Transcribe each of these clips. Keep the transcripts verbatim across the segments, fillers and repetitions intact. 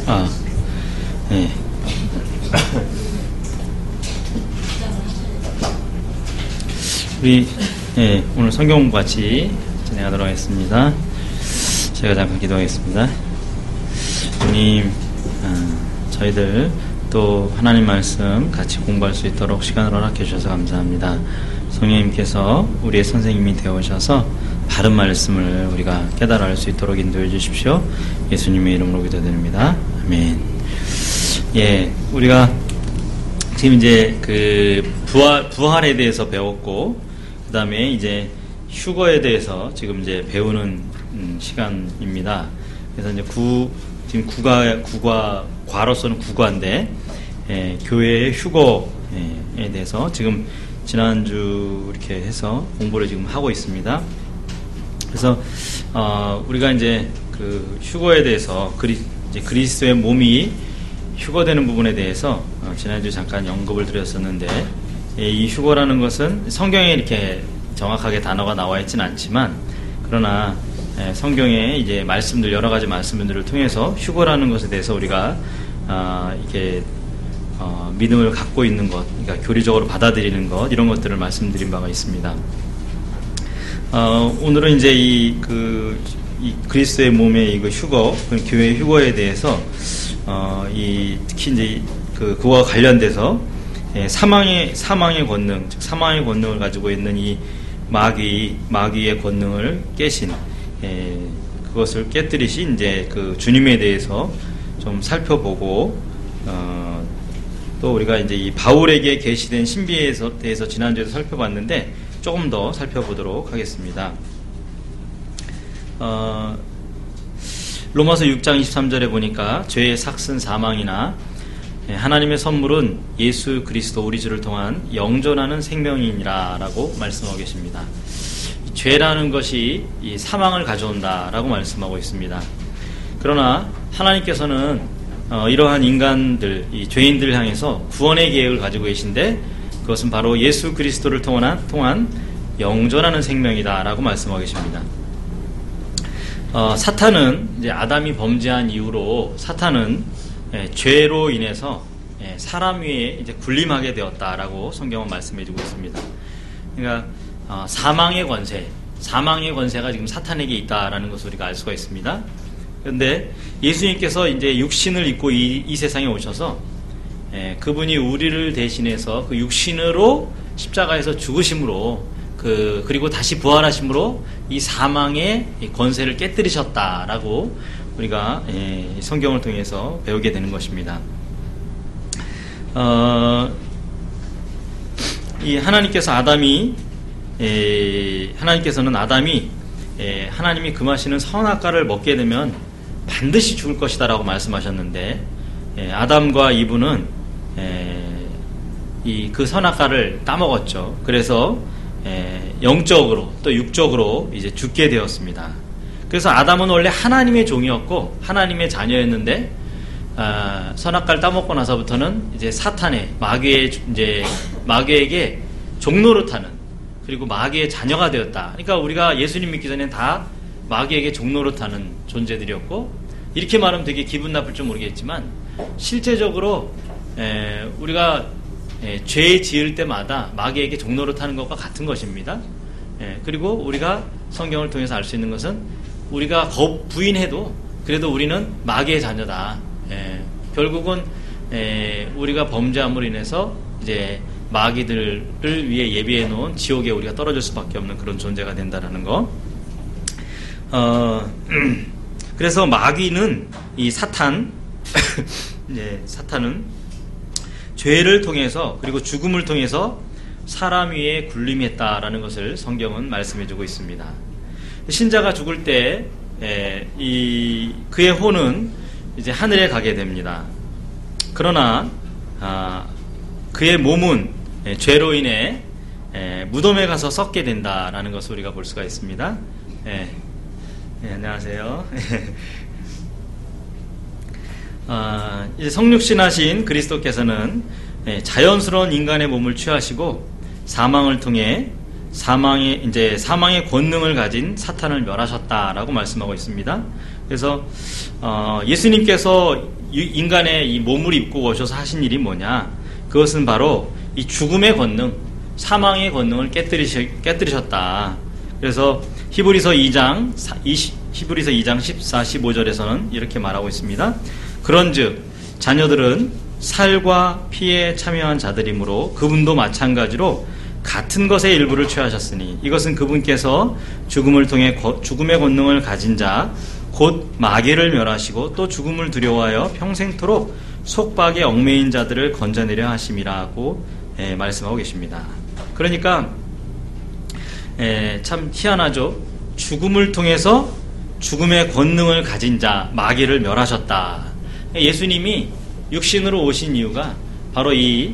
아, 네. 우리 네, 오늘 성경 같이 진행하도록 하겠습니다. 제가 잠깐 기도하겠습니다. 주님, 아, 저희들 또 하나님 말씀 같이 공부할 수 있도록 시간을 허락해 주셔서 감사합니다. 성령님께서 우리의 선생님이 되어 오셔서 바른 말씀을 우리가 깨달아 알 수 있도록 인도해 주십시오. 예수님의 이름으로 기도드립니다. 아멘. 예, 우리가 지금 이제 그 부활, 부활에 대해서 배웠고, 그 다음에 이제 휴거에 대해서 지금 이제 배우는 음, 시간입니다. 그래서 이제 구, 지금 구가, 구가, 과로서는 구과인데, 예, 교회의 휴거에 대해서 지금 지난주 이렇게 해서 공부를 지금 하고 있습니다. 그래서, 어, 우리가 이제 그 휴거에 대해서 그리, 이제 그리스도의 몸이 휴거되는 부분에 대해서 어, 지난주 잠깐 언급을 드렸었는데, 예, 이 휴거라는 것은 성경에 이렇게 정확하게 단어가 나와 있지는 않지만, 그러나 예, 성경에 이제 말씀들, 여러 가지 말씀들을 통해서 휴거라는 것에 대해서 우리가 어, 이렇게 어, 믿음을 갖고 있는 것, 그러니까 교리적으로 받아들이는 것, 이런 것들을 말씀드린 바가 있습니다. 어, 오늘은 이제 이, 그, 이 그리스도의 몸의 이거 휴거, 그 교회의 휴거에 대해서, 어, 이, 특히 이제 그, 그와 관련돼서, 예, 사망의, 사망의 권능, 즉, 사망의 권능을 가지고 있는 이 마귀, 마귀의 권능을 깨신, 예, 그것을 깨뜨리신 이제 그 주님에 대해서 좀 살펴보고, 어, 또 우리가 이제 이 바울에게 계시된 신비에 대해서 지난주에도 살펴봤는데, 조금 더 살펴보도록 하겠습니다. 어, 로마서 육 장 이십삼 절에 보니까 죄의 삭슨 사망이나 하나님의 선물은 예수 그리스도 우리 주를 통한 영존하는 생명이니라 라고 말씀하고 계십니다. 죄라는 것이 이 사망을 가져온다 라고 말씀하고 있습니다. 그러나 하나님께서는 어, 이러한 인간들, 이 죄인들을 향해서 구원의 계획을 가지고 계신데, 그것은 바로 예수 그리스도를 통한, 통한 영존하는 생명이다 라고 말씀하고 계십니다. 어, 사탄은 이제 아담이 범죄한 이후로 사탄은 예, 죄로 인해서 예, 사람 위에 이제 군림하게 되었다라고 성경은 말씀해주고 있습니다. 그러니까 어, 사망의 권세, 사망의 권세가 지금 사탄에게 있다라는 것을 우리가 알 수가 있습니다. 그런데 예수님께서 이제 육신을 입고 이, 이 세상에 오셔서 예, 그분이 우리를 대신해서 그 육신으로 십자가에서 죽으심으로 그 그리고 다시 부활하심으로 이 사망의 권세를 깨뜨리셨다라고 우리가 예, 성경을 통해서 배우게 되는 것입니다. 어, 이 하나님께서 아담이 예, 하나님께서는 아담이 예, 하나님이 금하시는 선악과를 먹게 되면 반드시 죽을 것이다라고 말씀하셨는데, 예, 아담과 이브는 이 그 선악과를 따먹었죠. 그래서 에, 영적으로 또 육적으로 이제 죽게 되었습니다. 그래서 아담은 원래 하나님의 종이었고 하나님의 자녀였는데, 아, 선악과를 따먹고 나서부터는 이제 사탄의 마귀의 이제 마귀에게 종노릇하는, 그리고 마귀의 자녀가 되었다. 그러니까 우리가 예수님 믿기 전에는 다 마귀에게 종노릇하는 존재들이었고, 이렇게 말하면 되게 기분 나쁠 줄 모르겠지만 실제적으로 에, 우리가 에, 죄 지을 때마다 마귀에게 종노릇하는 것과 같은 것입니다. 에, 그리고 우리가 성경을 통해서 알 수 있는 것은 우리가 거 부인해도 그래도 우리는 마귀의 자녀다. 에, 결국은 에, 우리가 범죄함으로 인해서 이제 마귀들을 위해 예비해 놓은 지옥에 우리가 떨어질 수밖에 없는 그런 존재가 된다는 거. 어, 그래서 마귀는 이 사탄, 네, 사탄은 죄를 통해서 그리고 죽음을 통해서 사람 위에 군림했다라는 것을 성경은 말씀해주고 있습니다. 신자가 죽을 때 이 그의 혼은 이제 하늘에 가게 됩니다. 그러나 아, 그의 몸은 죄로 인해 무덤에 가서 썩게 된다라는 것을 우리가 볼 수가 있습니다. 네, 네, 안녕하세요. 아, 이제 성육신하신 그리스도께서는 자연스러운 인간의 몸을 취하시고 사망을 통해 사망의 이제 사망의 권능을 가진 사탄을 멸하셨다라고 말씀하고 있습니다. 그래서 어, 예수님께서 인간의 이 몸을 입고 오셔서 하신 일이 뭐냐? 그것은 바로 이 죽음의 권능, 사망의 권능을 깨뜨리시, 깨뜨리셨다. 그래서 히브리서 이 장, 히브리서 이 장 십사, 십오 절에서는 이렇게 말하고 있습니다. 그런즉 자녀들은 살과 피에 참여한 자들이므로 그분도 마찬가지로 같은 것의 일부를 취하셨으니 이것은 그분께서 죽음을 통해 거, 죽음의 권능을 가진 자 곧 마귀를 멸하시고 또 죽음을 두려워하여 평생토록 속박에 얽매인 자들을 건져내려 하심이라고 예, 말씀하고 계십니다. 그러니까 예, 참 희한하죠. 죽음을 통해서 죽음의 권능을 가진 자 마귀를 멸하셨다. 예수님이 육신으로 오신 이유가 바로 이,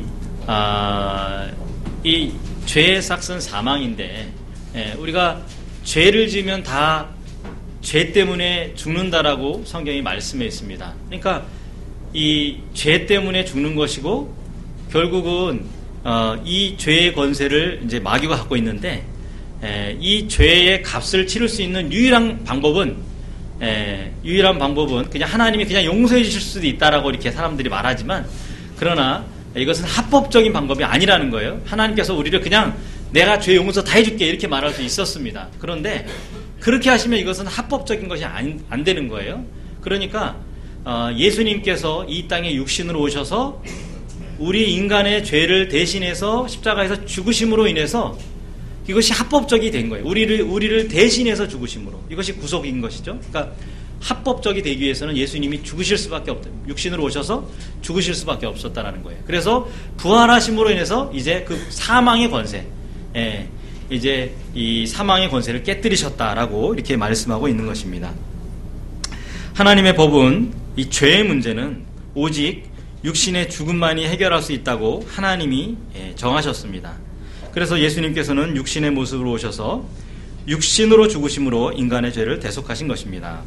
아, 이 죄의 삭은 사망인데 예, 우리가 죄를 지으면 다 죄 때문에 죽는다라고 성경이 말씀해 있습니다. 그러니까 이 죄 때문에 죽는 것이고 결국은 어, 이 죄의 권세를 이제 마귀가 갖고 있는데 에, 이 죄의 값을 치를 수 있는 유일한 방법은 에, 유일한 방법은 그냥 하나님이 그냥 용서해 주실 수도 있다라고 이렇게 사람들이 말하지만 그러나 이것은 합법적인 방법이 아니라는 거예요. 하나님께서 우리를 그냥 내가 죄 용서 다 해줄게 이렇게 말할 수 있었습니다. 그런데 그렇게 하시면 이것은 합법적인 것이 안, 안 되는 거예요. 그러니까 어, 예수님께서 이 땅에 육신으로 오셔서 우리 인간의 죄를 대신해서 십자가에서 죽으심으로 인해서 이것이 합법적이 된 거예요. 우리를 우리를 대신해서 죽으심으로 이것이 구속인 것이죠. 그러니까 합법적이 되기 위해서는 예수님이 죽으실 수밖에 없다. 육신으로 오셔서 죽으실 수밖에 없었다라는 거예요. 그래서 부활하심으로 인해서 이제 그 사망의 권세, 예, 이제 이 사망의 권세를 깨뜨리셨다라고 이렇게 말씀하고 있는 것입니다. 하나님의 법은 이 죄의 문제는 오직 육신의 죽음만이 해결할 수 있다고 하나님이 정하셨습니다. 그래서 예수님께서는 육신의 모습으로 오셔서 육신으로 죽으심으로 인간의 죄를 대속하신 것입니다.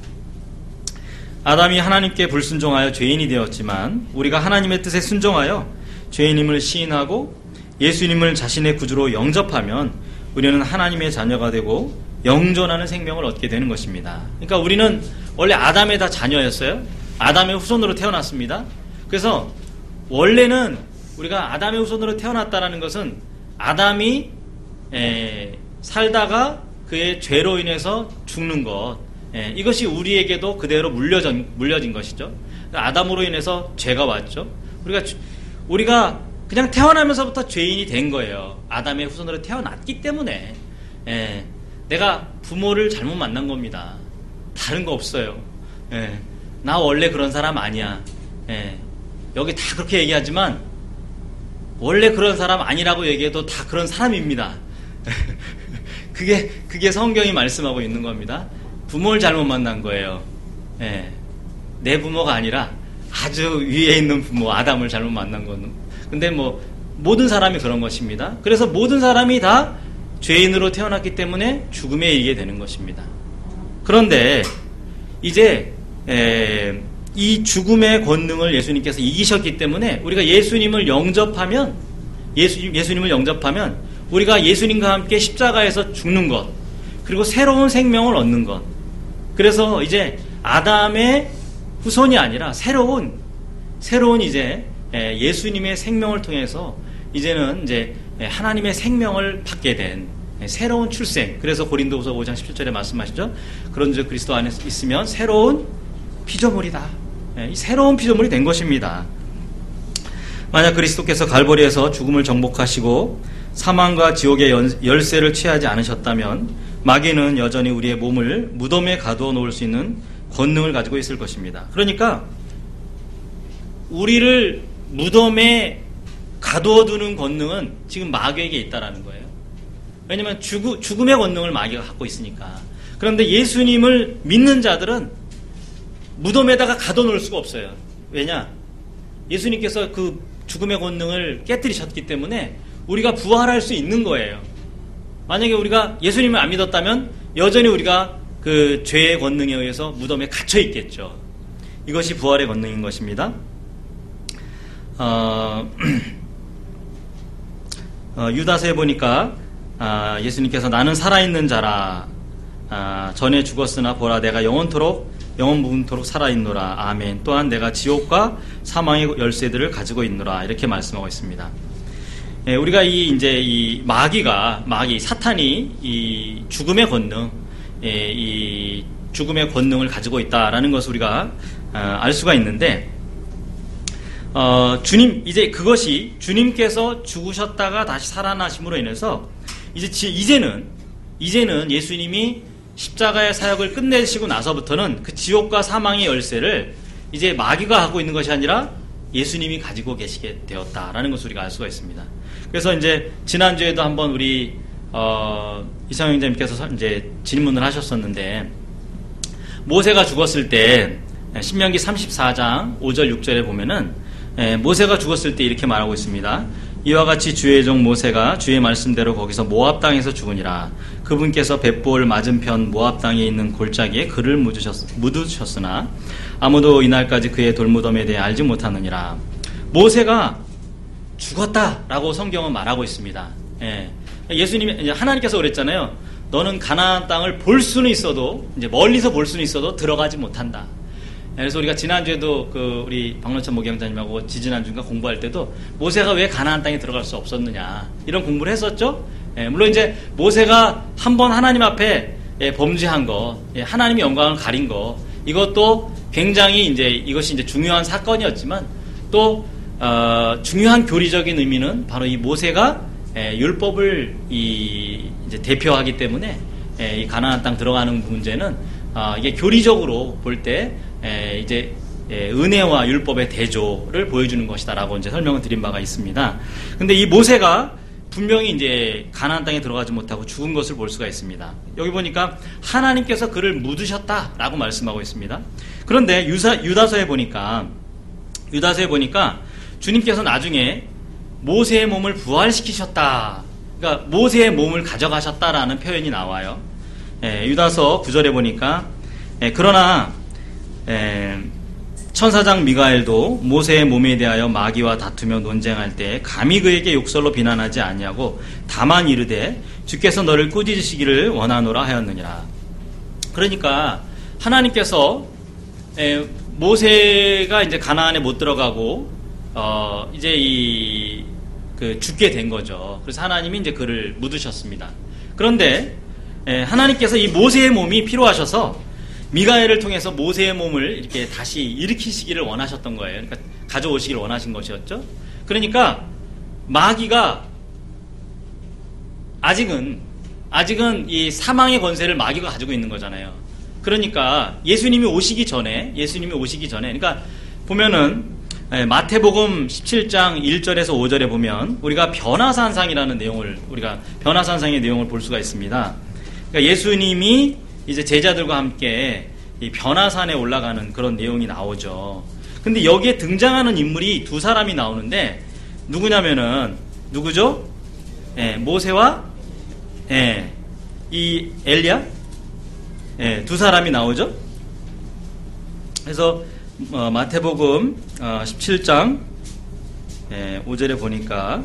아담이 하나님께 불순종하여 죄인이 되었지만 우리가 하나님의 뜻에 순종하여 죄인임을 시인하고 예수님을 자신의 구주로 영접하면 우리는 하나님의 자녀가 되고 영존하는 생명을 얻게 되는 것입니다. 그러니까 우리는 원래 아담의 다 자녀였어요. 아담의 후손으로 태어났습니다. 그래서 원래는 우리가 아담의 후손으로 태어났다는 것은 아담이 에, 살다가 그의 죄로 인해서 죽는 것, 에, 이것이 우리에게도 그대로 물려진, 물려진 것이죠. 아담으로 인해서 죄가 왔죠. 우리가 우리가 그냥 태어나면서부터 죄인이 된 거예요. 아담의 후손으로 태어났기 때문에 에, 내가 부모를 잘못 만난 겁니다. 다른 거 없어요. 에, 나 원래 그런 사람 아니야. 에, 여기 다 그렇게 얘기하지만 원래 그런 사람 아니라고 얘기해도 다 그런 사람입니다. 그게 그게 성경이 말씀하고 있는 겁니다. 부모를 잘못 만난 거예요. 예, 내 부모가 아니라 아주 위에 있는 부모 아담을 잘못 만난 거는. 근데 뭐 모든 사람이 그런 것입니다. 그래서 모든 사람이 다 죄인으로 태어났기 때문에 죽음에 이르게 되는 것입니다. 그런데 이제 에, 이 죽음의 권능을 예수님께서 이기셨기 때문에 우리가 예수님을 영접하면 예수, 예수님을 영접하면 우리가 예수님과 함께 십자가에서 죽는 것 그리고 새로운 생명을 얻는 것. 그래서 이제 아담의 후손이 아니라 새로운 새로운 이제 예수님의 생명을 통해서 이제는 이제 하나님의 생명을 받게 된 새로운 출생. 그래서 고린도후서 오 장 십칠 절에 말씀하시죠. 그런즉 그리스도 안에 있으면 새로운 피조물이다. 이 새로운 피조물이 된 것입니다. 만약 그리스도께서 갈보리에서 죽음을 정복하시고 사망과 지옥의 열쇠를 취하지 않으셨다면 마귀는 여전히 우리의 몸을 무덤에 가두어 놓을 수 있는 권능을 가지고 있을 것입니다. 그러니까 우리를 무덤에 가두어 두는 권능은 지금 마귀에게 있다라는 거예요. 왜냐하면 죽, 죽음의 권능을 마귀가 갖고 있으니까. 그런데 예수님을 믿는 자들은 무덤에다가 가둬 놓을 수가 없어요. 왜냐? 예수님께서 그 죽음의 권능을 깨뜨리셨기 때문에 우리가 부활할 수 있는 거예요. 만약에 우리가 예수님을 안 믿었다면 여전히 우리가 그 죄의 권능에 의해서 무덤에 갇혀 있겠죠. 이것이 부활의 권능인 것입니다. 어, 어, 유다서에 보니까 아, 예수님께서 나는 살아있는 자라 아, 전에 죽었으나 보라 내가 영원토록 영원무궁토록 살아있노라. 아멘. 또한 내가 지옥과 사망의 열쇠들을 가지고 있노라. 이렇게 말씀하고 있습니다. 예, 우리가 이 이제 이 마귀가 마귀 사탄이 이 죽음의 권능, 예, 이 죽음의 권능을 가지고 있다라는 것을 우리가 어, 알 수가 있는데, 어, 주님 이제 그것이 주님께서 죽으셨다가 다시 살아나심으로 인해서 이제 이제는 이제는 예수님이 십자가의 사역을 끝내시고 나서부터는 그 지옥과 사망의 열쇠를 이제 마귀가 하고 있는 것이 아니라 예수님이 가지고 계시게 되었다라는 것을 우리가 알 수가 있습니다. 그래서 이제 지난주에도 한번 우리 어, 이상영 장님께서 이제 질문을 하셨었는데, 모세가 죽었을 때 신명기 삼십사 장 오 절 육 절에 보면은 예, 모세가 죽었을 때 이렇게 말하고 있습니다. 이와 같이 주의 종 모세가 주의 말씀대로 거기서 모압 땅에서 죽으니라. 그분께서 벳볼 맞은편 모압 땅에 있는 골짜기에 그를 묻으셨, 묻으셨으나 아무도 이날까지 그의 돌무덤에 대해 알지 못하느니라. 모세가 죽었다라고 성경은 말하고 있습니다. 예. 예수님이 이제 하나님께서 그랬잖아요. 너는 가나안 땅을 볼 수는 있어도 이제 멀리서 볼 수는 있어도 들어가지 못한다. 그래서 우리가 지난주에도 그 우리 박노천 목양자님하고 지지난주인가 공부할 때도 모세가 왜 가나안 땅에 들어갈 수 없었느냐 이런 공부를 했었죠. 예, 물론 이제 모세가 한번 하나님 앞에 예, 범죄한 거, 예, 하나님의 영광을 가린 거, 이것도 굉장히 이제 이것이 이제 중요한 사건이었지만 또 어, 중요한 교리적인 의미는 바로 이 모세가 예, 율법을 이 이제 대표하기 때문에 예, 이 가나안 땅 들어가는 문제는 어, 이게 교리적으로 볼 때 에, 이제 에, 은혜와 율법의 대조를 보여주는 것이다라고 이제 설명을 드린 바가 있습니다. 근데 이 모세가 분명히 이제 가나안 땅에 들어가지 못하고 죽은 것을 볼 수가 있습니다. 여기 보니까 하나님께서 그를 묻으셨다라고 말씀하고 있습니다. 그런데 유사, 유다서에 보니까 유다서에 보니까 주님께서 나중에 모세의 몸을 부활시키셨다. 그러니까 모세의 몸을 가져가셨다라는 표현이 나와요. 에, 유다서 구 절에 보니까 에, 그러나 에, 천사장 미가엘도 모세의 몸에 대하여 마귀와 다투며 논쟁할 때 감히 그에게 욕설로 비난하지 아니하고 다만 이르되 주께서 너를 꾸짖으시기를 원하노라 하였느니라. 그러니까 하나님께서 에, 모세가 이제 가나안에 못 들어가고 어, 이제 이 그 죽게 된 거죠. 그래서 하나님이 이제 그를 묻으셨습니다. 그런데 에, 하나님께서 이 모세의 몸이 필요하셔서 미가엘을 통해서 모세의 몸을 이렇게 다시 일으키시기를 원하셨던 거예요. 그러니까 가져오시기를 원하신 것이었죠. 그러니까 마귀가 아직은 아직은 이 사망의 권세를 마귀가 가지고 있는 거잖아요. 그러니까 예수님이 오시기 전에 예수님이 오시기 전에 그러니까 보면은 마태복음 십칠 장 일 절에서 오 절에 보면 우리가 변화산상이라는 내용을 우리가 변화산상의 내용을 볼 수가 있습니다. 그러니까 예수님이 이제 제자들과 함께 이 변화산에 올라가는 그런 내용이 나오죠. 근데 여기에 등장하는 인물이 두 사람이 나오는데 누구냐면은 누구죠? 예, 모세와 예, 이 엘리야 예, 두 사람이 나오죠. 그래서 어, 마태복음 어, 십칠 장 예, 오 절에 보니까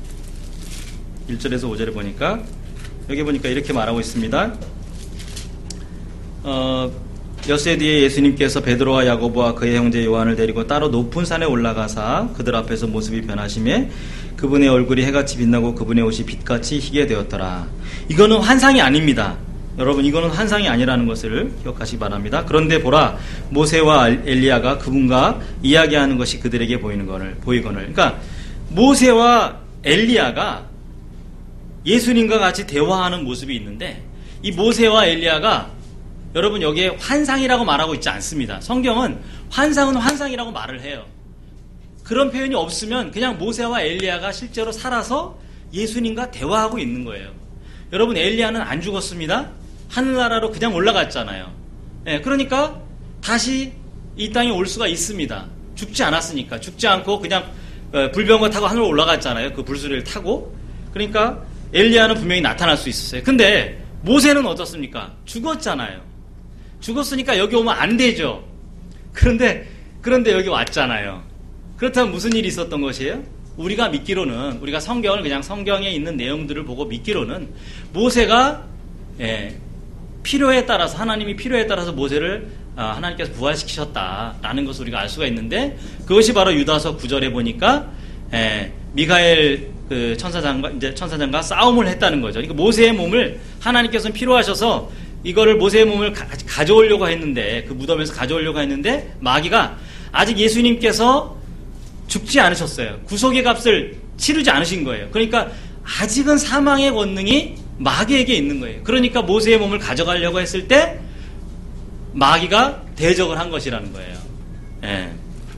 일 절에서 오 절에 보니까 여기 보니까 이렇게 말하고 있습니다. 어, 엿새 뒤에 예수님께서 베드로와 야고보와 그의 형제 요한을 데리고 따로 높은 산에 올라가사 그들 앞에서 모습이 변하심에 그분의 얼굴이 해같이 빛나고 그분의 옷이 빛같이 희게 되었더라. 이거는 환상이 아닙니다. 여러분, 이거는 환상이 아니라는 것을 기억하시기 바랍니다. 그런데 보라, 모세와 엘리야가 그분과 이야기하는 것이 그들에게 보이는 거를 보이거늘. 그러니까 모세와 엘리야가 예수님과 같이 대화하는 모습이 있는데 이 모세와 엘리야가 여러분 여기에 환상이라고 말하고 있지 않습니다. 성경은 환상은 환상이라고 말을 해요. 그런 표현이 없으면 그냥 모세와 엘리야가 실제로 살아서 예수님과 대화하고 있는 거예요. 여러분, 엘리야는 안 죽었습니다. 하늘나라로 그냥 올라갔잖아요. 네, 그러니까 다시 이 땅에 올 수가 있습니다. 죽지 않았으니까. 죽지 않고 그냥 불병거 타고 하늘로 올라갔잖아요. 그 불수리를 타고. 그러니까 엘리야는 분명히 나타날 수 있었어요. 근데 모세는 어떻습니까? 죽었잖아요. 죽었으니까 여기 오면 안 되죠. 그런데 그런데 여기 왔잖아요. 그렇다면 무슨 일이 있었던 것이에요? 우리가 믿기로는, 우리가 성경을 그냥 성경에 있는 내용들을 보고 믿기로는 모세가 예, 필요에 따라서, 하나님이 필요에 따라서 모세를 하나님께서 부활시키셨다라는 것을 우리가 알 수가 있는데, 그것이 바로 유다서 구 절에 보니까 에, 미가엘 그 천사장과 이제 천사장과 싸움을 했다는 거죠. 그러니까 모세의 몸을 하나님께서는 필요하셔서 이거를 모세의 몸을 가, 가져오려고 했는데, 그 무덤에서 가져오려고 했는데 마귀가 아직 예수님께서 죽지 않으셨어요. 구속의 값을 치르지 않으신 거예요. 그러니까 아직은 사망의 권능이 마귀에게 있는 거예요. 그러니까 모세의 몸을 가져가려고 했을 때 마귀가 대적을 한 것이라는 거예요. 예.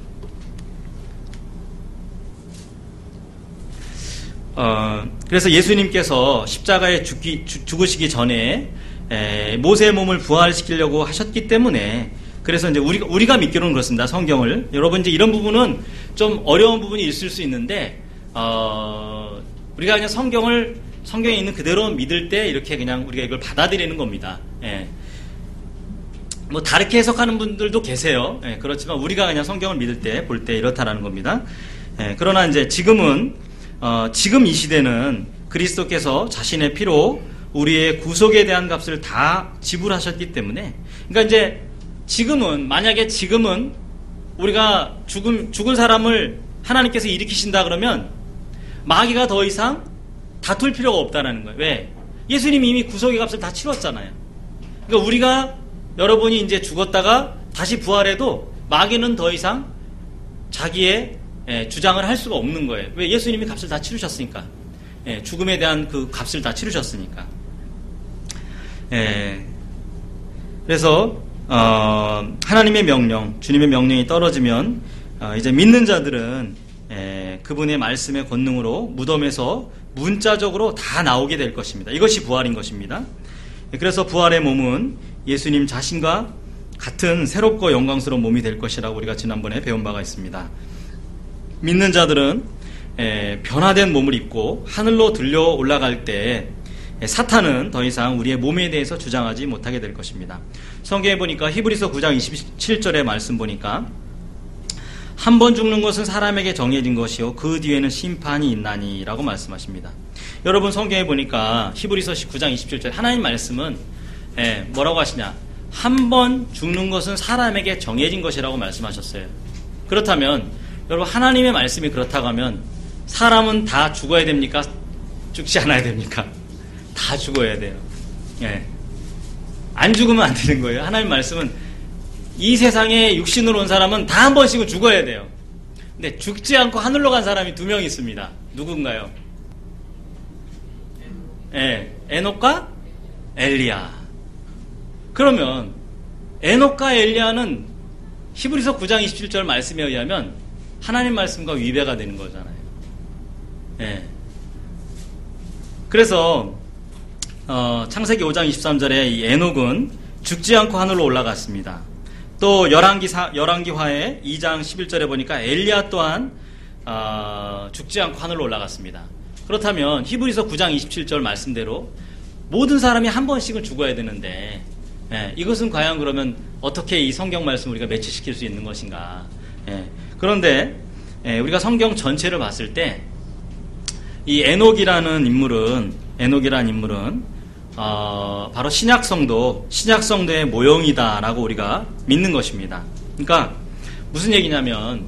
어, 그래서 예수님께서 십자가에 죽기, 죽, 죽으시기 전에 에, 모세의 몸을 부활시키려고 하셨기 때문에, 그래서 이제 우리가, 우리가 믿기로는 그렇습니다. 성경을. 여러분, 이제 이런 부분은 좀 어려운 부분이 있을 수 있는데, 어, 우리가 그냥 성경을, 성경에 있는 그대로 믿을 때 이렇게 그냥 우리가 이걸 받아들이는 겁니다. 예. 뭐, 다르게 해석하는 분들도 계세요. 예, 그렇지만 우리가 그냥 성경을 믿을 때, 볼 때 이렇다라는 겁니다. 예, 그러나 이제 지금은, 어, 지금 이 시대는 그리스도께서 자신의 피로 우리의 구속에 대한 값을 다 지불하셨기 때문에, 그러니까 이제 지금은, 만약에 지금은 우리가 죽음, 죽은 사람을 하나님께서 일으키신다 그러면 마귀가 더 이상 다툴 필요가 없다는 거예요. 왜? 예수님이 이미 구속의 값을 다 치렀잖아요. 그러니까 우리가, 여러분이 이제 죽었다가 다시 부활해도 마귀는 더 이상 자기의 예, 주장을 할 수가 없는 거예요. 왜? 예수님이 값을 다 치르셨으니까. 예, 죽음에 대한 그 값을 다 치르셨으니까. 예, 그래서 어, 하나님의 명령, 주님의 명령이 떨어지면 어, 이제 믿는 자들은 예, 그분의 말씀의 권능으로 무덤에서 문자적으로 다 나오게 될 것입니다. 이것이 부활인 것입니다. 예, 그래서 부활의 몸은 예수님 자신과 같은 새롭고 영광스러운 몸이 될 것이라고 우리가 지난번에 배운 바가 있습니다. 믿는 자들은 에, 변화된 몸을 입고 하늘로 들려 올라갈 때 에, 사탄은 더 이상 우리의 몸에 대해서 주장하지 못하게 될 것입니다. 성경에 보니까 히브리서 구 장 이십칠 절의 말씀 보니까 한 번 죽는 것은 사람에게 정해진 것이요 그 뒤에는 심판이 있나니 라고 말씀하십니다. 여러분, 성경에 보니까 히브리서 구 장 이십칠 절 하나님 말씀은 에, 뭐라고 하시냐, 한 번 죽는 것은 사람에게 정해진 것이라고 말씀하셨어요. 그렇다면 여러분, 하나님의 말씀이 그렇다고 하면 사람은 다 죽어야 됩니까? 죽지 않아야 됩니까? 다 죽어야 돼요. 예. 안 죽으면 안 되는 거예요. 하나님 말씀은 이 세상에 육신으로 온 사람은 다 한 번씩은 죽어야 돼요. 근데 죽지 않고 하늘로 간 사람이 두 명 있습니다. 누군가요? 예. 에녹과 엘리야. 그러면 에녹과 엘리야는 히브리서 구 장 이십칠 절 말씀에 의하면 하나님 말씀과 위배가 되는 거잖아요. 예. 그래서 어, 창세기 오 장 이십삼 절에 이 에녹은 죽지 않고 하늘로 올라갔습니다. 또 열왕기 사, 열왕기화의 이 장 십일 절에 보니까 엘리야 또한 어, 죽지 않고 하늘로 올라갔습니다. 그렇다면 히브리서 구 장 이십칠 절 말씀대로 모든 사람이 한 번씩은 죽어야 되는데, 예, 이것은 과연 그러면 어떻게 이 성경 말씀 우리가 매치시킬 수 있는 것인가? 예. 그런데 예, 우리가 성경 전체를 봤을 때 이 에녹이라는 인물은 에녹이라는 인물은 어, 바로 신약성도 신약성도의 모형이다라고 우리가 믿는 것입니다. 그러니까 무슨 얘기냐면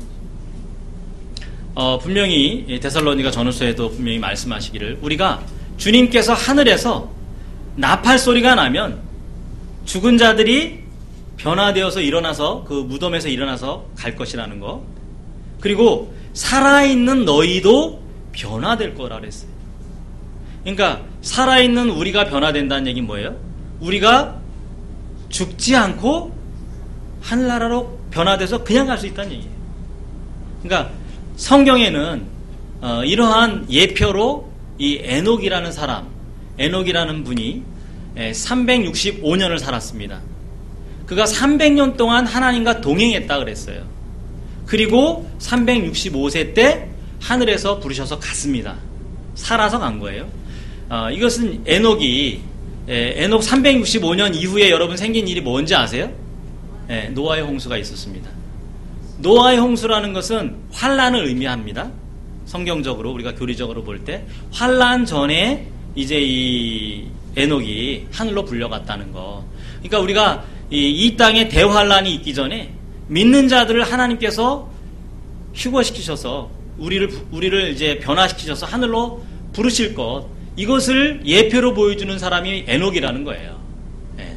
어, 분명히 데살로니가 전후서에도 분명히 말씀하시기를 우리가 주님께서 하늘에서 나팔 소리가 나면 죽은 자들이 변화되어서 일어나서 그 무덤에서 일어나서 갈 것이라는 거, 그리고 살아있는 너희도 변화될 거라 그랬어요. 그러니까 살아있는 우리가 변화된다는 얘기는 뭐예요? 우리가 죽지 않고 하늘나라로 변화돼서 그냥 갈 수 있다는 얘기예요. 그러니까 성경에는 어, 이러한 예표로 이 에녹이라는 사람, 에녹이라는 분이 삼백육십오 년을 살았습니다. 그가 삼백 년 동안 하나님과 동행했다 그랬어요. 그리고 삼백육십오 세 때 하늘에서 부르셔서 갔습니다. 살아서 간 거예요. 어, 이것은 에녹이 에, 에녹 삼백육십오 년 이후에 여러분 생긴 일이 뭔지 아세요? 에, 노아의 홍수가 있었습니다. 노아의 홍수라는 것은 환란을 의미합니다. 성경적으로 우리가 교리적으로 볼 때 환란 전에 이제 이 에녹이 하늘로 불려갔다는 거. 그러니까 우리가 이, 이 땅에 대환란이 있기 전에 믿는 자들을 하나님께서 휴거시키셔서 우리를 우리를 이제 변화시키셔서 하늘로 부르실 것, 이것을 예표로 보여주는 사람이 에녹이라는 거예요. 예.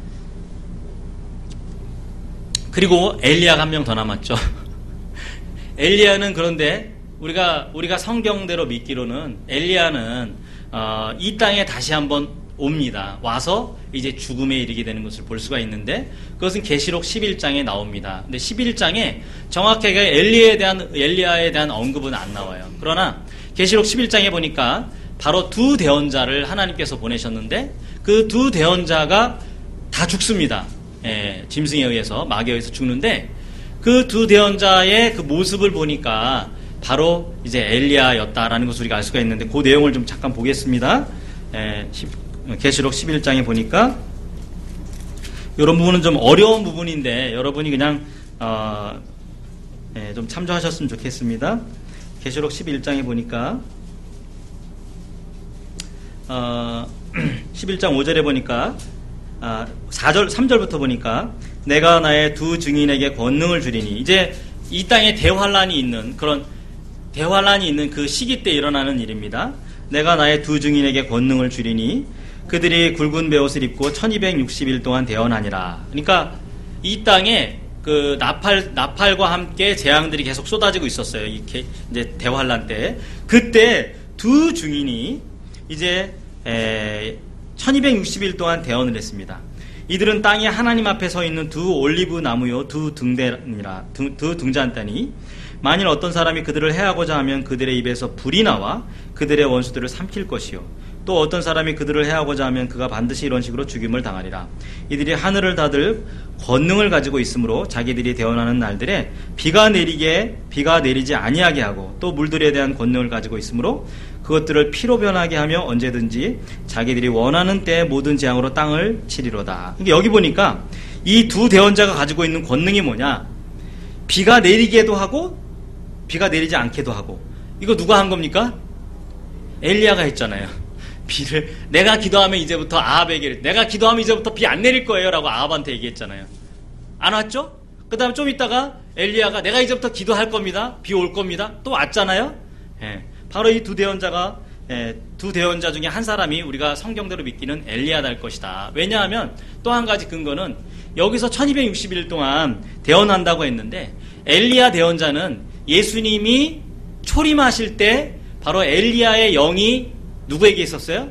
그리고 엘리야가 한 명 더 남았죠. 엘리야는 그런데 우리가 우리가 성경대로 믿기로는 엘리야는 어, 이 땅에 다시 한번 옵니다. 와서 이제 죽음에 이르게 되는 것을 볼 수가 있는데, 그것은 계시록 십일 장에 나옵니다. 근데 십일 장에 정확하게 엘리야에 대한 엘리야에 대한 언급은 안 나와요. 그러나 계시록 십일 장에 보니까 바로 두 대언자를 하나님께서 보내셨는데, 그 두 대언자가 다 죽습니다. 예, 짐승에 의해서, 마귀에 의해서 죽는데, 그 두 대언자의 그 모습을 보니까 바로 이제 엘리야였다라는 것을 우리가 알 수가 있는데, 그 내용을 좀 잠깐 보겠습니다. 예, 계시록 십일 장에 보니까 이런 부분은 좀 어려운 부분인데 여러분이 그냥 어, 예, 좀 참조하셨으면 좋겠습니다. 계시록 십일 장에 보니까 어, 십일 장 오 절에 보니까 아, 사 절, 삼 절부터 보니까 내가 나의 두 증인에게 권능을 주리니, 이제 이 땅에 대환란이 있는 그런 대환란이 있는 그 시기 때 일어나는 일입니다. 내가 나의 두 증인에게 권능을 주리니 그들이 굵은 베옷을 입고 천이백육십 일 동안 대언하니라. 그러니까 이 땅에 그 나팔 나팔과 함께 재앙들이 계속 쏟아지고 있었어요. 이렇게 이제 대환란 때, 그때 두 증인이 이제 에, 천이백육십 일 동안 대언을 했습니다. 이들은 땅에 하나님 앞에 서 있는 두 올리브 나무요 두 등대니라, 두, 두 등잔대니 만일 어떤 사람이 그들을 해하고자 하면 그들의 입에서 불이 나와 그들의 원수들을 삼킬 것이요, 또 어떤 사람이 그들을 해하고자 하면 그가 반드시 이런 식으로 죽임을 당하리라. 이들이 하늘을 닫을 권능을 가지고 있으므로 자기들이 대언하는 날들에 비가 내리게 비가 내리지 아니하게 하고, 또 물들에 대한 권능을 가지고 있으므로 그것들을 피로 변하게 하며 언제든지 자기들이 원하는 때에 모든 재앙으로 땅을 치리로다. 여기 보니까 이 두 대언자가 가지고 있는 권능이 뭐냐? 비가 내리게도 하고 비가 내리지 않게도 하고. 이거 누가 한 겁니까? 엘리야가 했잖아요. 비를 내가 기도하면 이제부터 아합에게 내가 기도하면 이제부터 비 안 내릴 거예요 라고 아합한테 얘기했잖아요. 안 왔죠? 그 다음 좀 있다가 엘리야가 내가 이제부터 기도할 겁니다, 비 올 겁니다, 또 왔잖아요. 예, 바로 이 두 대언자가 예, 두 대언자 중에 한 사람이 우리가 성경대로 믿기는 엘리야가 될 것이다. 왜냐하면 또 한 가지 근거는 여기서 천이백육십 일 동안 대언한다고 했는데, 엘리야 대언자는 예수님이 초림하실 때 바로 엘리야의 영이 누구에게 있었어요?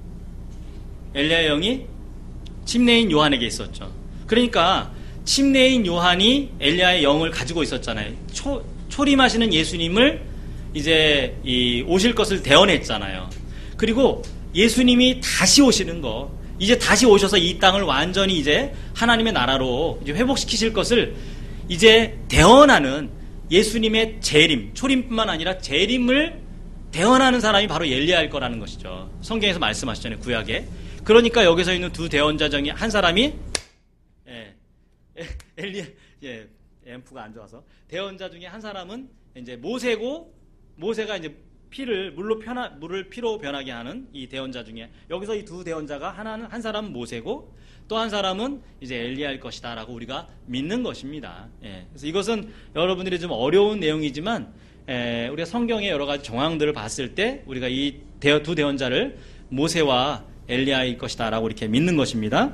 엘리야의 영이 침례인 요한에게 있었죠. 그러니까 침례인 요한이 엘리야의 영을 가지고 있었잖아요. 초, 초림하시는 예수님을 이제 이 오실 것을 대언했잖아요. 그리고 예수님이 다시 오시는 거, 이제 다시 오셔서 이 땅을 완전히 이제 하나님의 나라로 이제 회복시키실 것을 이제 대언하는 예수님의 재림, 초림뿐만 아니라 재림을 대언하는 사람이 바로 엘리야일 거라는 것이죠. 성경에서 말씀하셨잖아요, 구약에. 그러니까 여기서 있는 두 대언자 중에 한 사람이 예, 엘리야, 예, 앰프가 안 좋아서 대언자 중에 한 사람은 이제 모세고, 모세가 이제 피를 물로 변화, 물을 피로 변하게 하는 이 대언자 중에, 여기서 이 두 대언자가 하나는 한 사람은 모세고 또 한 사람은 이제 엘리야일 것이다라고 우리가 믿는 것입니다. 예, 그래서 이것은 여러분들이 좀 어려운 내용이지만 에, 우리가 성경의 여러 가지 정황들을 봤을 때 우리가 이 대, 두 대언자를 모세와 엘리야일 것이다라고 이렇게 믿는 것입니다.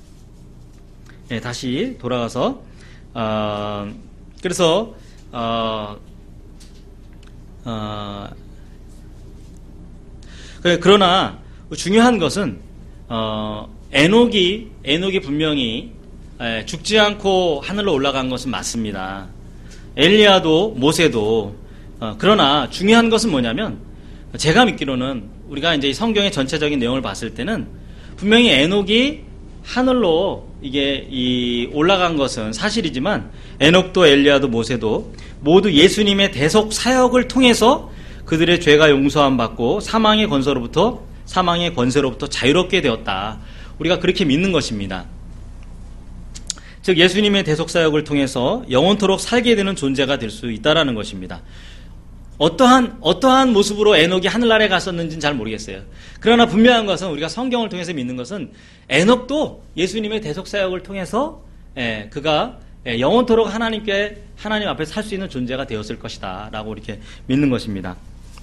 예, 다시 돌아가서 어, 그래서 어, 어, 그러나 중요한 것은 어, 에녹이 에녹이 분명히 에, 죽지 않고 하늘로 올라간 것은 맞습니다. 엘리야도 모세도. 어, 그러나 중요한 것은 뭐냐면, 제가 믿기로는 우리가 이제 성경의 전체적인 내용을 봤을 때는 분명히 에녹이 하늘로 이게 이 올라간 것은 사실이지만, 에녹도 엘리야도 모세도 모두 예수님의 대속 사역을 통해서 그들의 죄가 용서함 받고 사망의 권세로부터 사망의 권세로부터 자유롭게 되었다. 우리가 그렇게 믿는 것입니다. 즉 예수님의 대속 사역을 통해서 영원토록 살게 되는 존재가 될 수 있다라는 것입니다. 어떠한 어떠한 모습으로 에녹이 하늘나라에 갔었는지는 잘 모르겠어요. 그러나 분명한 것은 우리가 성경을 통해서 믿는 것은 에녹도 예수님의 대속 사역을 통해서 예, 그가 예, 영원토록 하나님께 하나님 앞에 살 수 있는 존재가 되었을 것이다라고 이렇게 믿는 것입니다.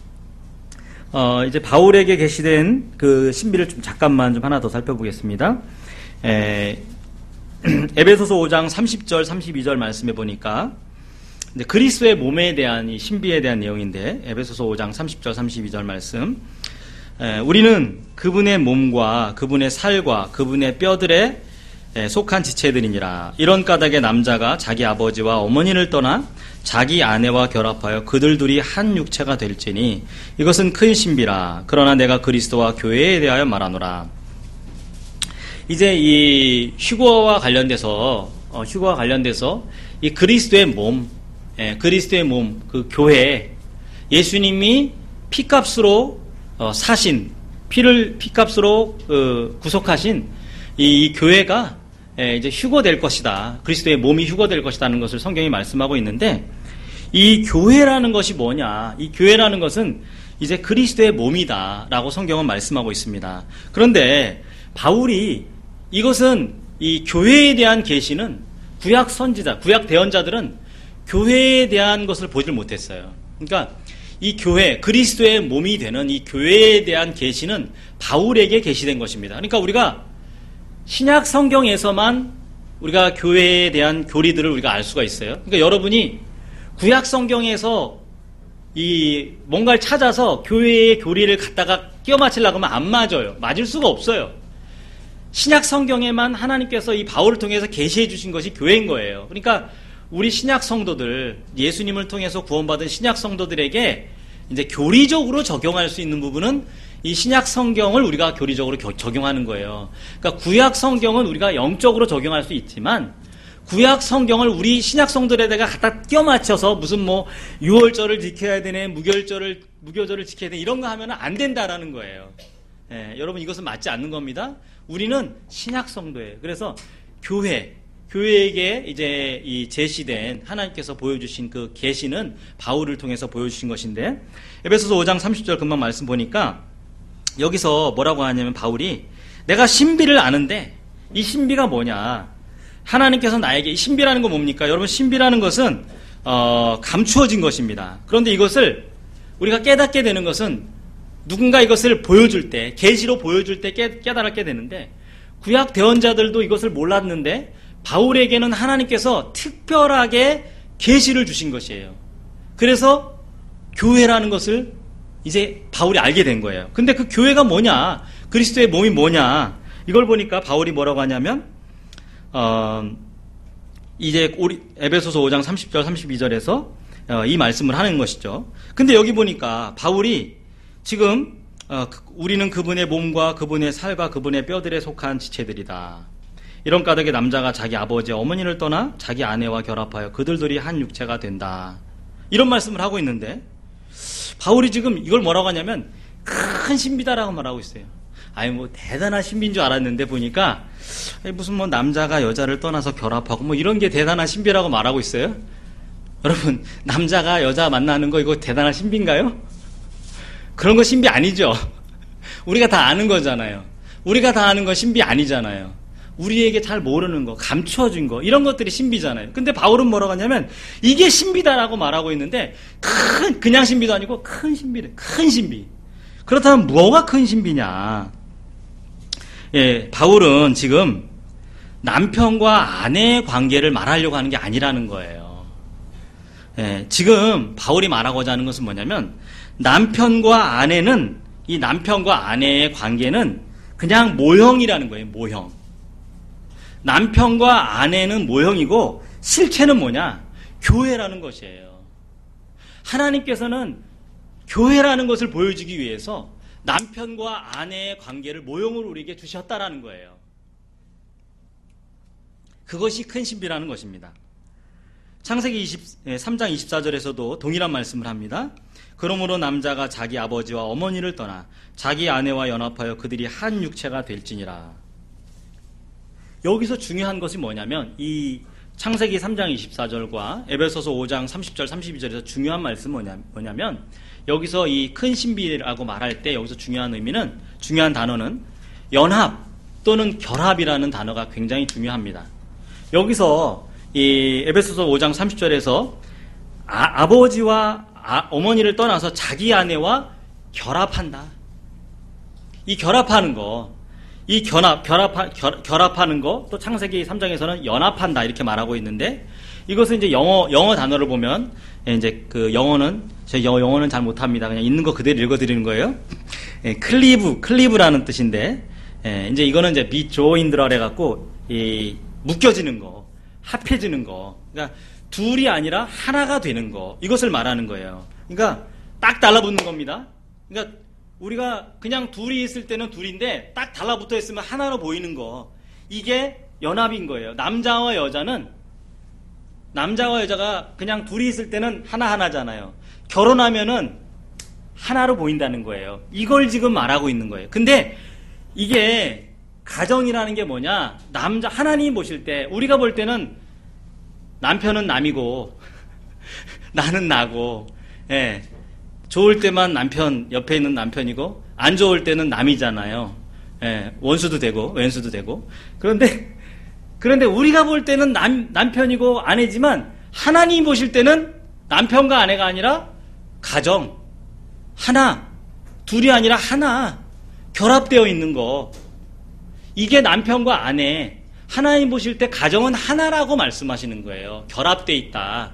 어, 이제 바울에게 계시된 그 신비를 좀 잠깐만 좀 하나 더 살펴보겠습니다. 에, 에베소서 오 장 삼십 절 삼십이 절 말씀해 보니까 이제 그리스도의 몸에 대한 이 신비에 대한 내용인데, 에베소서 오 장 삼십 절 삼십이 절 말씀. 에, 우리는 그분의 몸과 그분의 살과 그분의 뼈들에 에, 속한 지체들이니라. 이런 까닭에 남자가 자기 아버지와 어머니를 떠나 자기 아내와 결합하여 그들 둘이 한 육체가 될지니 이것은 큰 신비라. 그러나 내가 그리스도와 교회에 대하여 말하노라. 이제 이 휴거와 관련돼서 어, 휴거와 관련돼서 이 그리스도의 몸, 예, 그리스도의 몸, 그 교회, 예수님이 피값으로 어, 사신, 피를 피값으로 어, 구속하신 이, 이 교회가 예, 이제 휴거될 것이다. 그리스도의 몸이 휴거될 것이라는 것을 성경이 말씀하고 있는데, 이 교회라는 것이 뭐냐? 이 교회라는 것은 이제 그리스도의 몸이다라고 성경은 말씀하고 있습니다. 그런데 바울이 이것은 이 교회에 대한 계시는 구약 선지자, 구약 대언자들은 교회에 대한 것을 보질 못했어요. 그러니까 이 교회, 그리스도의 몸이 되는 이 교회에 대한 계시는 바울에게 계시된 것입니다. 그러니까 우리가 신약 성경에서만 우리가 교회에 대한 교리들을 우리가 알 수가 있어요. 그러니까 여러분이 구약 성경에서 이 뭔가를 찾아서 교회의 교리를 갖다가 끼워 맞추려고 하면 안 맞아요. 맞을 수가 없어요. 신약 성경에만 하나님께서 이 바울을 통해서 계시해 주신 것이 교회인 거예요. 그러니까 우리 신약 성도들, 예수님을 통해서 구원받은 신약 성도들에게 이제 교리적으로 적용할 수 있는 부분은 이 신약 성경을 우리가 교리적으로 겨, 적용하는 거예요. 그러니까 구약 성경은 우리가 영적으로 적용할 수 있지만 구약 성경을 우리 신약 성도들에다가 갖다 끼워 맞춰서 무슨 뭐 유월절을 지켜야 되네, 무교절을 무교절을 지켜야 되네 이런 거 하면 안 된다라는 거예요. 예, 여러분 이것은 맞지 않는 겁니다. 우리는 신약 성도예요. 그래서 교회, 교회에게 이제 이 제시된 하나님께서 보여주신 그 계시는 바울을 통해서 보여주신 것인데, 에베소서 오 장 삼십 절 금방 말씀 보니까 여기서 뭐라고 하냐면 바울이 내가 신비를 아는데 이 신비가 뭐냐? 하나님께서 나에게, 이 신비라는 건 뭡니까? 여러분 신비라는 것은 어, 감추어진 것입니다. 그런데 이것을 우리가 깨닫게 되는 것은 누군가 이것을 보여줄 때, 계시로 보여줄 때 깨, 깨달았게 되는데, 구약 대언자들도 이것을 몰랐는데 바울에게는 하나님께서 특별하게 계시를 주신 것이에요. 그래서 교회라는 것을 이제 바울이 알게 된 거예요. 근데 그 교회가 뭐냐? 그리스도의 몸이 뭐냐? 이걸 보니까 바울이 뭐라고 하냐면 어, 이제 우리 에베소서 오 장 삼십 절 삼십이 절에서 어, 이 말씀을 하는 것이죠. 근데 여기 보니까 바울이 지금 어, 우리는 그분의 몸과 그분의 살과 그분의 뼈들에 속한 지체들이다. 이런 까닭에 남자가 자기 아버지 어머니를 떠나 자기 아내와 결합하여 그들들이 한 육체가 된다. 이런 말씀을 하고 있는데 바울이 지금 이걸 뭐라고 하냐면 큰 신비다라고 말하고 있어요. 아니 뭐 대단한 신비인 줄 알았는데 보니까 무슨 뭐 남자가 여자를 떠나서 결합하고 뭐 이런 게 대단한 신비라고 말하고 있어요. 여러분 남자가 여자 만나는 거 이거 대단한 신비인가요? 그런 거 신비 아니죠. 우리가 다 아는 거잖아요. 우리가 다 아는 건 신비 아니잖아요. 우리에게 잘 모르는 거, 감추어진 거 이런 것들이 신비잖아요. 근데 바울은 뭐라고 하냐면 이게 신비다라고 말하고 있는데 큰 그냥 신비도 아니고 큰 신비래. 큰 신비. 그렇다면 뭐가 큰 신비냐? 예, 바울은 지금 남편과 아내의 관계를 말하려고 하는 게 아니라는 거예요. 예, 지금 바울이 말하고자 하는 것은 뭐냐면 남편과 아내는 이 남편과 아내의 관계는 그냥 모형이라는 거예요. 모형. 남편과 아내는 모형이고 실체는 뭐냐? 교회라는 것이에요. 하나님께서는 교회라는 것을 보여주기 위해서 남편과 아내의 관계를 모형으로 우리에게 주셨다라는 거예요. 그것이 큰 신비라는 것입니다. 창세기 이십삼 장 이십사 절에서도 동일한 말씀을 합니다. 그러므로 남자가 자기 아버지와 어머니를 떠나 자기 아내와 연합하여 그들이 한 육체가 될지니라. 여기서 중요한 것이 뭐냐면 이 창세기 삼 장 이십사 절과 에베소서 오 장 삼십 절 삼십이 절에서 중요한 말씀은 뭐냐, 뭐냐면 여기서 이 큰 신비라고 말할 때 여기서 중요한 의미는, 중요한 단어는 연합 또는 결합이라는 단어가 굉장히 중요합니다. 여기서 이 에베소서 오 장 삼십 절에서 아, 아버지와 아, 어머니를 떠나서 자기 아내와 결합한다. 이 결합하는 거, 이 결합, 결합, 결, 결합하는 거, 또 창세기 삼 장에서는 연합한다 이렇게 말하고 있는데, 이것은 이제 영어 영어 단어를 보면 이제 그 영어는 제 영어 영어는 잘 못합니다. 그냥 있는 거 그대로 읽어드리는 거예요. 예, 클리브 클리브라는 뜻인데, 예, 이제 이거는 이제 be joined 해갖고 이 묶여지는 거, 합해지는 거, 그러니까 둘이 아니라 하나가 되는 거, 이것을 말하는 거예요. 그러니까 딱 달라붙는 겁니다. 그러니까 우리가 그냥 둘이 있을 때는 둘인데 딱 달라붙어 있으면 하나로 보이는 거, 이게 연합인 거예요. 남자와 여자는, 남자와 여자가 그냥 둘이 있을 때는 하나하나잖아요. 결혼하면은 하나로 보인다는 거예요. 이걸 지금 말하고 있는 거예요. 근데 이게 가정이라는 게 뭐냐, 남자, 하나님 보실 때 우리가 볼 때는 남편은 남이고 나는 나고, 예, 좋을 때만 남편 옆에 있는 남편이고 안 좋을 때는 남이잖아요. 예, 원수도 되고 왼수도 되고. 그런데 그런데 우리가 볼 때는 남, 남편이고 아내지만 하나님 보실 때는 남편과 아내가 아니라 가정 하나, 둘이 아니라 하나, 결합되어 있는 거, 이게 남편과 아내, 하나님 보실 때 가정은 하나라고 말씀하시는 거예요. 결합되어 있다.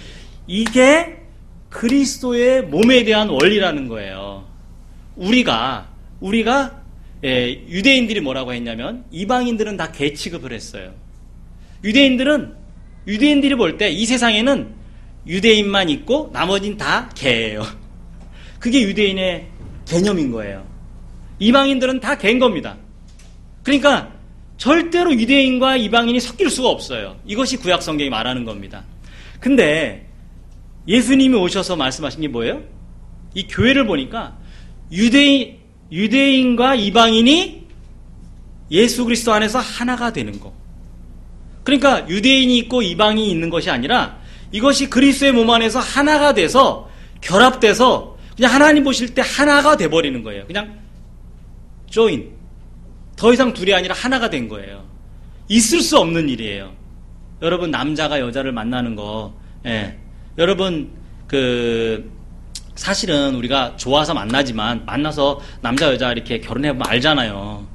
이게 그리스도의 몸에 대한 원리라는 거예요. 우리가 우리가 예, 유대인들이 뭐라고 했냐면 이방인들은 다 개 취급을 했어요. 유대인들은 유대인들이 볼 때 이 세상에는 유대인만 있고 나머지는 다 개예요. 그게 유대인의 개념인 거예요. 이방인들은 다 개인 겁니다. 그러니까 절대로 유대인과 이방인이 섞일 수가 없어요. 이것이 구약 성경이 말하는 겁니다. 근데 예수님이 오셔서 말씀하신 게 뭐예요? 이 교회를 보니까 유대인, 유대인과 이방인이 예수 그리스도 안에서 하나가 되는 거. 그러니까 유대인이 있고 이방인이 있는 것이 아니라 이것이 그리스도의 몸 안에서 하나가 돼서 결합돼서 그냥 하나님 보실 때 하나가 돼버리는 거예요. 그냥 join. 더 이상 둘이 아니라 하나가 된 거예요. 있을 수 없는 일이에요. 여러분, 남자가 여자를 만나는 거, 예. 여러분, 그 사실은 우리가 좋아서 만나지만 만나서 남자 여자 이렇게 결혼해보면 알잖아요.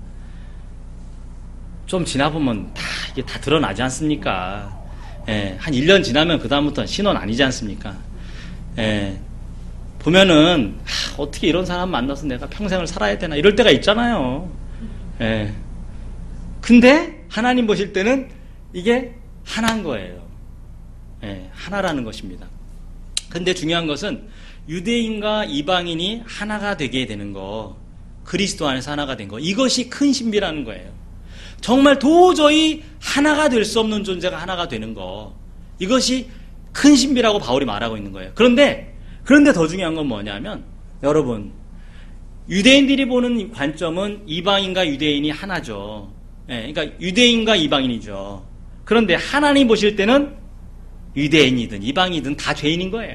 좀 지나보면 다 이게 다 드러나지 않습니까? 예, 한 일 년 지나면 그 다음부터는 신혼 아니지 않습니까? 예, 보면은 하, 어떻게 이런 사람 만나서 내가 평생을 살아야 되나 이럴 때가 있잖아요. 예, 근데 하나님 보실 때는 이게 하나인 거예요. 예, 하나라는 것입니다. 근데 중요한 것은 유대인과 이방인이 하나가 되게 되는 거, 그리스도 안에서 하나가 된 거, 이것이 큰 신비라는 거예요. 정말 도저히 하나가 될 수 없는 존재가 하나가 되는 거, 이것이 큰 신비라고 바울이 말하고 있는 거예요. 그런데 그런데 더 중요한 건 뭐냐면, 여러분, 유대인들이 보는 관점은 이방인과 유대인이 하나죠. 예, 그러니까 유대인과 이방인이죠. 그런데 하나님 보실 때는 유대인이든 이방인이든 다 죄인인 거예요.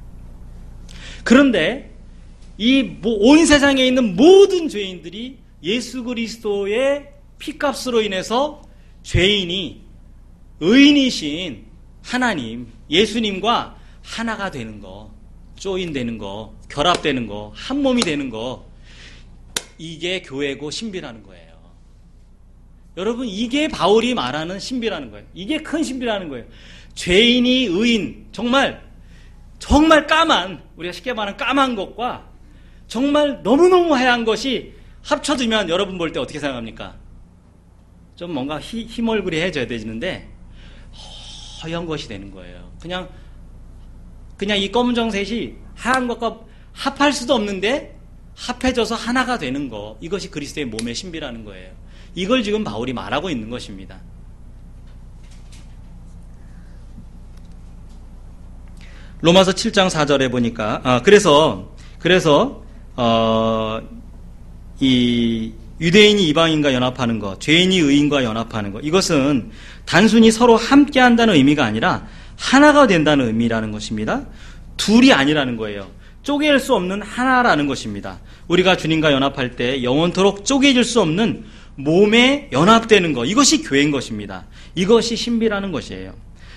그런데 이 온 세상에 있는 모든 죄인들이 예수 그리스도의 피값으로 인해서 죄인이 의인이신 하나님, 예수님과 하나가 되는 거, 조인되는 거, 결합되는 거, 한 몸이 되는 거, 이게 교회고 신비라는 거예요. 여러분, 이게 바울이 말하는 신비라는 거예요. 이게 큰 신비라는 거예요. 죄인이 의인, 정말 정말 까만, 우리가 쉽게 말하는 까만 것과 정말 너무너무 하얀 것이 합쳐지면 여러분 볼 때 어떻게 생각합니까? 좀 뭔가 희, 희멀그리해져야 되는데 허연 것이 되는 거예요. 그냥 그냥 이 검정색이 하얀 것과 합할 수도 없는데 합해져서 하나가 되는 거, 이것이 그리스도의 몸의 신비라는 거예요. 이걸 지금 바울이 말하고 있는 것입니다. 로마서 칠 장 사 절에 보니까, 아, 그래서, 그래서, 어, 이, 유대인이 이방인과 연합하는 것, 죄인이 의인과 연합하는 것, 이것은 단순히 서로 함께 한다는 의미가 아니라 하나가 된다는 의미라는 것입니다. 둘이 아니라는 거예요. 쪼갤 수 없는 하나라는 것입니다. 우리가 주님과 연합할 때 영원토록 쪼개질 수 없는 몸에 연합되는 것, 이것이 교회인 것입니다. 이것이 신비라는 것이에요.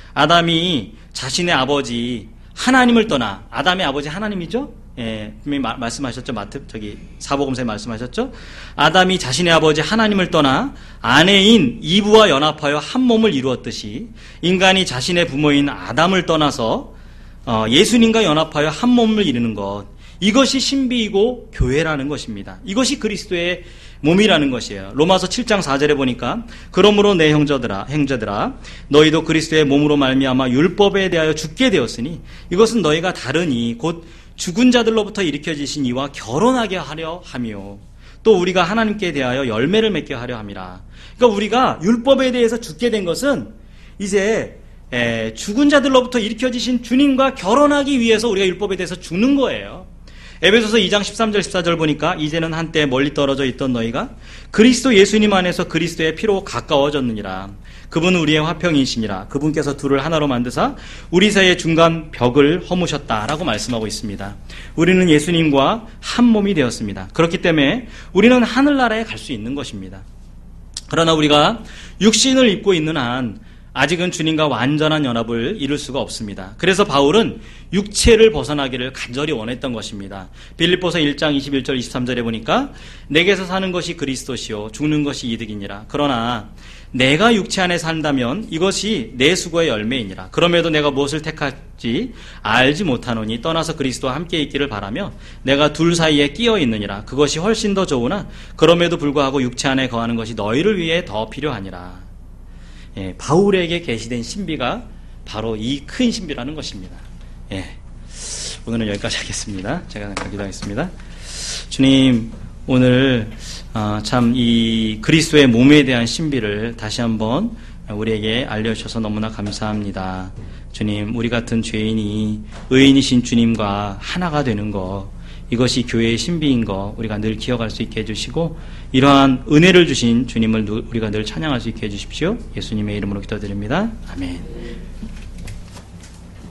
아담이 자신의 아버지 하나님을 떠나, 아담의 아버지 하나님이죠? 예, 분명히 마, 말씀하셨죠. 마트, 저기, 사복음서에 말씀하셨죠. 아담이 자신의 아버지 하나님을 떠나 아내인 이브와 연합하여 한 몸을 이루었듯이 인간이 자신의 부모인 아담을 떠나서 어, 예수님과 연합하여 한 몸을 이루는 것, 이것이 신비이고 교회라는 것입니다. 이것이 그리스도의 몸이라는 것이에요. 로마서 칠 장 사 절에 보니까 그러므로 내 형제들아, 형제들아 너희도 그리스도의 몸으로 말미암아 율법에 대하여 죽게 되었으니 이것은 너희가 다르니 곧 죽은 자들로부터 일으켜지신 이와 결혼하게 하려 하며 또 우리가 하나님께 대하여 열매를 맺게 하려 함이라. 그러니까 우리가 율법에 대해서 죽게 된 것은 이제 에, 죽은 자들로부터 일으켜지신 주님과 결혼하기 위해서 우리가 율법에 대해서 죽는 거예요. 에베소서 이 장 십삼 절 십사 절 보니까 이제는 한때 멀리 떨어져 있던 너희가 그리스도 예수님 안에서 그리스도의 피로 가까워졌느니라. 그분은 우리의 화평이시니라. 그분께서 둘을 하나로 만드사 우리 사이의 중간 벽을 허무셨다라고 말씀하고 있습니다. 우리는 예수님과 한 몸이 되었습니다. 그렇기 때문에 우리는 하늘나라에 갈 수 있는 것입니다. 그러나 우리가 육신을 입고 있는 한 아직은 주님과 완전한 연합을 이룰 수가 없습니다. 그래서 바울은 육체를 벗어나기를 간절히 원했던 것입니다. 빌립보서 일 장 이십일 절 이십삼 절에 보니까 내게서 사는 것이 그리스도시요 죽는 것이 이득이니라. 그러나 내가 육체 안에 산다면 이것이 내 수고의 열매이니라. 그럼에도 내가 무엇을 택할지 알지 못하노니 떠나서 그리스도와 함께 있기를 바라며 내가 둘 사이에 끼어 있느니라. 그것이 훨씬 더 좋으나 그럼에도 불구하고 육체 안에 거하는 것이 너희를 위해 더 필요하니라. 예, 바울에게 계시된 신비가 바로 이 큰 신비라는 것입니다. 예, 오늘은 여기까지 하겠습니다. 제가 기도하겠습니다. 주님, 오늘 어, 참 이 그리스도의 몸에 대한 신비를 다시 한번 우리에게 알려주셔서 너무나 감사합니다. 주님, 우리 같은 죄인이 의인이신 주님과 하나가 되는 것, 이것이 교회의 신비인 거 우리가 늘 기억할 수 있게 해주시고 이러한 은혜를 주신 주님을 우리가 늘 찬양할 수 있게 해주십시오. 예수님의 이름으로 기도드립니다. 아멘.